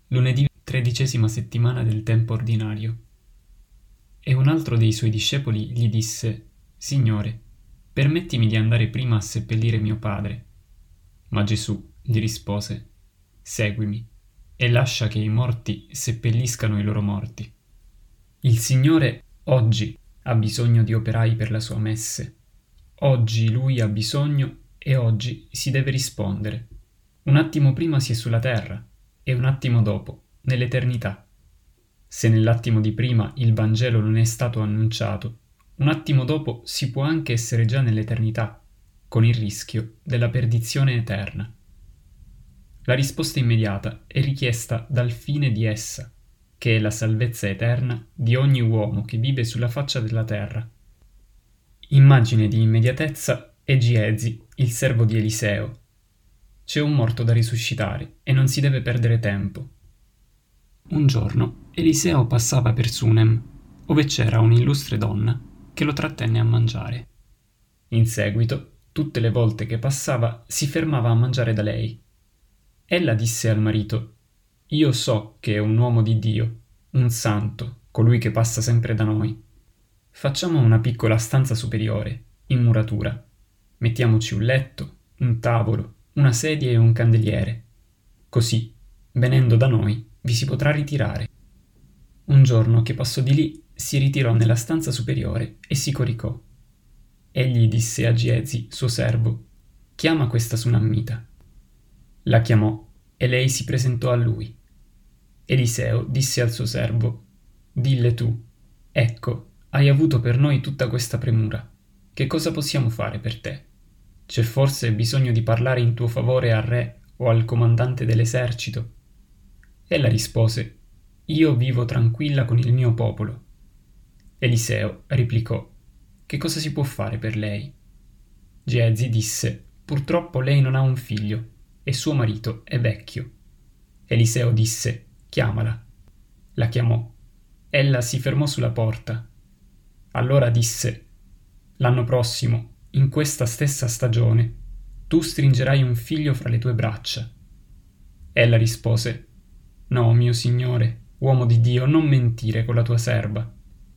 Lunedì 13ª settimana del tempo ordinario. E un altro dei suoi discepoli gli disse: Signore, permettimi di andare prima a seppellire mio padre. Ma Gesù gli rispose: Seguimi e lascia che i morti seppelliscano i loro morti. Il Signore oggi ha bisogno di operai per la sua messe. Oggi Lui ha bisogno e oggi si deve rispondere. Un attimo prima si è sulla terra e un attimo dopo, nell'eternità. Se nell'attimo di prima il Vangelo non è stato annunciato, un attimo dopo si può anche essere già nell'eternità, con il rischio della perdizione eterna. La risposta immediata è richiesta dal fine di essa, che è la salvezza eterna di ogni uomo che vive sulla faccia della terra. Immagine di immediatezza è Giezi, il servo di Eliseo. C'è un morto da risuscitare e non si deve perdere tempo. Un giorno Eliseo passava per Sunem, ove c'era un'illustre donna che lo trattenne a mangiare. In seguito, tutte le volte che passava, si fermava a mangiare da lei. Ella disse al marito: Io so che è un uomo di Dio, un santo, colui che passa sempre da noi. Facciamo una piccola stanza superiore, in muratura. Mettiamoci un letto, un tavolo, una sedia e un candeliere. Così, venendo da noi, vi si potrà ritirare. Un giorno che passò di lì, si ritirò nella stanza superiore e si coricò. Egli disse a Giezi, suo servo: Chiama questa sunammita. La chiamò e lei si presentò a lui. Eliseo disse al suo servo: Dille tu, ecco, hai avuto per noi tutta questa premura. Che cosa possiamo fare per te? C'è forse bisogno di parlare in tuo favore al re o al comandante dell'esercito? Ella rispose: Io vivo tranquilla con il mio popolo. Eliseo replicò: Che cosa si può fare per lei? Giezi disse: Purtroppo lei non ha un figlio e suo marito è vecchio. Eliseo disse: Chiamala. La chiamò. Ella si fermò sulla porta. Allora disse: L'anno prossimo, in questa stessa stagione, tu stringerai un figlio fra le tue braccia. Ella rispose: No, mio signore, uomo di Dio, non mentire con la tua serva.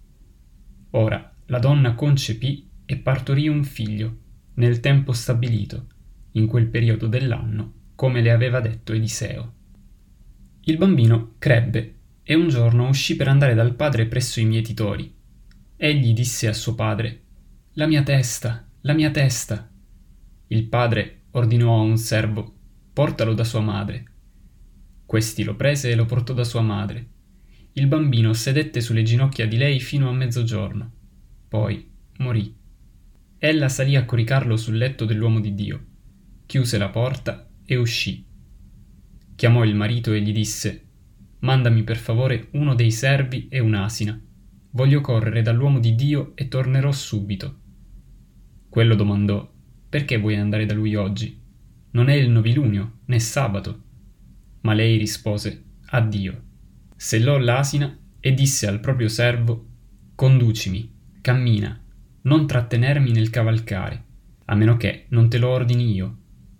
Ora la donna concepì e partorì un figlio, nel tempo stabilito, in quel periodo dell'anno, come le aveva detto Eliseo. Il bambino crebbe e un giorno uscì per andare dal padre presso i mietitori. Egli disse a suo padre: La mia testa, la mia testa. Il padre ordinò a un servo: Portalo da sua madre. Questi lo prese e lo portò da sua madre. Il bambino sedette sulle ginocchia di lei fino a mezzogiorno. Poi morì. Ella salì a coricarlo sul letto dell'uomo di Dio, chiuse la porta e uscì. Chiamò il marito e gli disse: Mandami per favore uno dei servi e un'asina. Voglio correre dall'uomo di Dio e tornerò subito. Quello domandò: Perché vuoi andare da lui oggi? Non è il novilunio, né sabato. Ma lei rispose: Addio. Sellò l'asina e disse al proprio servo: Conducimi, cammina, non trattenermi nel cavalcare, a meno che non te lo ordini io.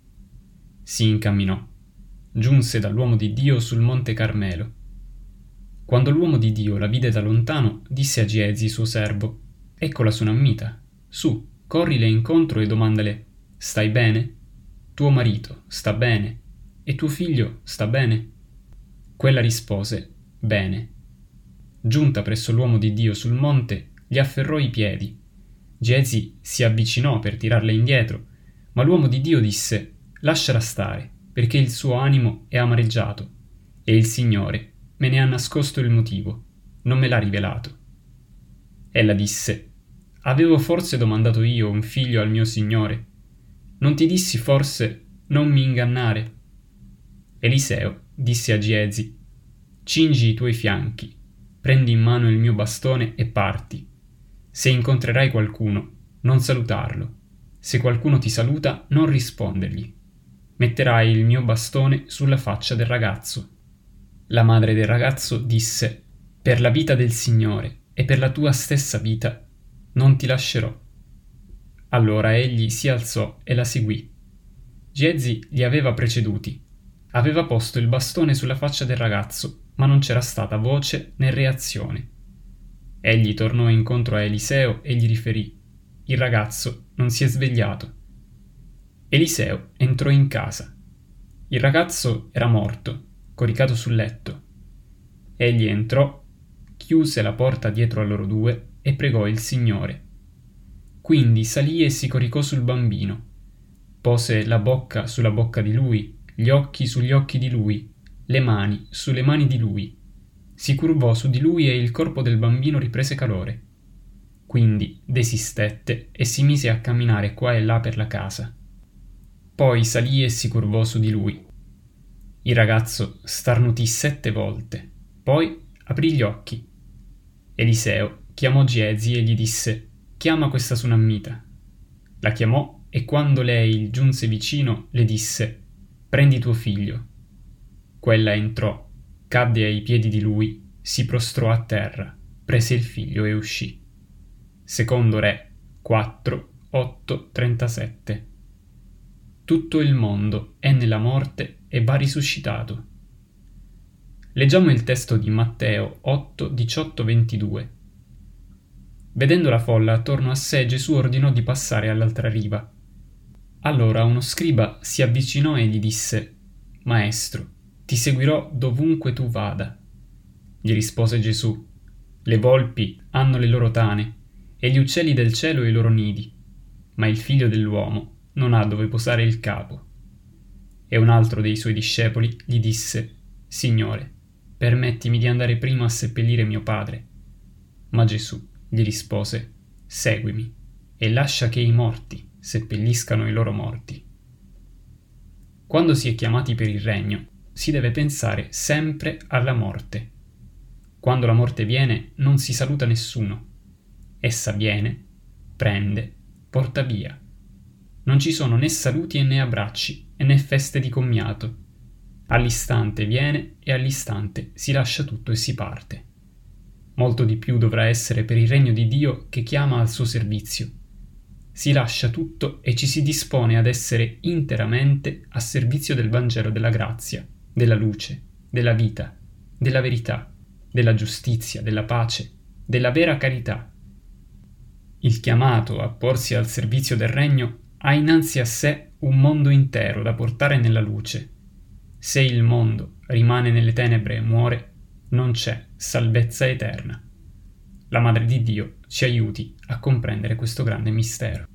Si incamminò. Giunse dall'uomo di Dio sul monte Carmelo. Quando l'uomo di Dio la vide da lontano, disse a Giezi, suo servo: Ecco la sunammita. Su, corrile incontro e domandale: Stai bene? Tuo marito sta bene? E tuo figlio sta bene? Quella rispose: Bene. Giunta presso l'uomo di Dio sul monte, gli afferrò i piedi. Giezi si avvicinò per tirarla indietro, ma l'uomo di Dio disse: Lasciala stare, perché il suo animo è amareggiato, e il Signore me ne ha nascosto il motivo, non me l'ha rivelato. Ella disse: Avevo forse domandato io un figlio al mio Signore? Non ti dissi forse: non mi ingannare? Eliseo disse a Giezi: Cingi i tuoi fianchi, prendi in mano il mio bastone e parti. Se incontrerai qualcuno, non salutarlo. Se qualcuno ti saluta, non rispondergli. Metterai il mio bastone sulla faccia del ragazzo. La madre del ragazzo disse: Per la vita del Signore e per la tua stessa vita, non ti lascerò. Allora egli si alzò e la seguì. Giezi li aveva preceduti. Aveva posto il bastone sulla faccia del ragazzo, ma non c'era stata voce né reazione. Egli tornò incontro a Eliseo e gli riferì: il ragazzo non si è svegliato. Eliseo entrò in casa. Il ragazzo era morto, coricato sul letto. Egli entrò, chiuse la porta dietro a loro due e pregò il Signore. Quindi salì e si coricò sul bambino, pose la bocca sulla bocca di lui, gli occhi sugli occhi di lui, le mani sulle mani di lui. Si curvò su di lui e il corpo del bambino riprese calore. Quindi desistette e si mise a camminare qua e là per la casa. Poi salì e si curvò su di lui. Il ragazzo starnutì 7 volte, poi aprì gli occhi. Eliseo chiamò Giezi e gli disse: chiama questa sunammita. La chiamò e quando lei giunse vicino le disse: prendi tuo figlio. Quella entrò, cadde ai piedi di lui, si prostrò a terra, prese il figlio e uscì. Secondo Re 4:8-37. Tutto il mondo è nella morte e va risuscitato. Leggiamo il testo di Matteo 8:18-22. Vedendo la folla attorno a sé, Gesù ordinò di passare all'altra riva. Allora uno scriba si avvicinò e gli disse: Maestro, ti seguirò dovunque tu vada. Gli rispose Gesù: le volpi hanno le loro tane e gli uccelli del cielo i loro nidi, ma il figlio dell'uomo non ha dove posare il capo. E un altro dei suoi discepoli gli disse: Signore, permettimi di andare prima a seppellire mio padre. Ma Gesù gli rispose: seguimi e lascia che i morti seppelliscano i loro morti. Quando si è chiamati per il regno, si deve pensare sempre alla morte. Quando la morte viene, non si saluta nessuno. Essa viene, prende, porta via. Non ci sono né saluti né abbracci, e né feste di commiato. All'istante viene e all'istante si lascia tutto e si parte. Molto di più dovrà essere per il regno di Dio che chiama al suo servizio. Si lascia tutto e ci si dispone ad essere interamente a servizio del Vangelo della grazia, della luce, della vita, della verità, della giustizia, della pace, della vera carità. Il chiamato a porsi al servizio del regno ha innanzi a sé un mondo intero da portare nella luce. Se il mondo rimane nelle tenebre e muore, non c'è salvezza eterna. La Madre di Dio ci aiuti a comprendere questo grande mistero.